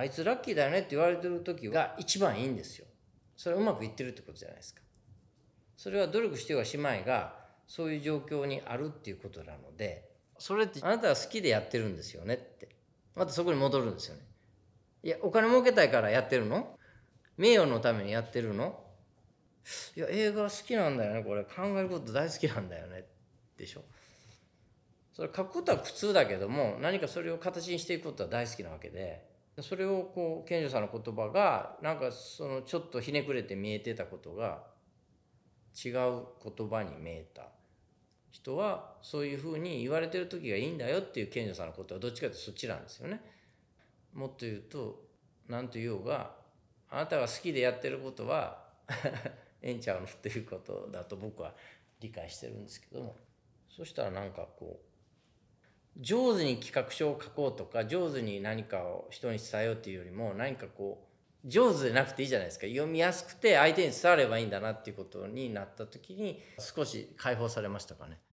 あいつラッキーだよねって言われてる時が一番いいんですよ。それはうまくいってるってことじゃないですか。それは努力してはしまいがそういう状況にあるっていうことなので、それってあなたは好きでやってるんですよねって、またそこに戻るんですよね。いや、お金儲けたいからやってるの？名誉のためにやってるの？いや、映画好きなんだよね、これ考えること大好きなんだよねでしょ。それ書くことは苦痛だけども、何かそれを形にしていくことは大好きなわけで、それをこう健二さんの言葉がなんかそのちょっとひねくれて見えてたことが違う言葉に見えた人は、そういうふうに言われてる時がいいんだよっていう健二さんのことはどっちかというとそっちなんですよね。もっと言うと何と言おうがあなたが好きでやってることはええんちゃうのっていうことだと僕は理解してるんですけども、そしたらなんかこう上手に企画書を書こうとか上手に何かを人に伝えようっていうよりも、何かこう上手でなくていいじゃないですか。読みやすくて相手に伝わればいいんだなっていうことになった時に少し解放されましたかね。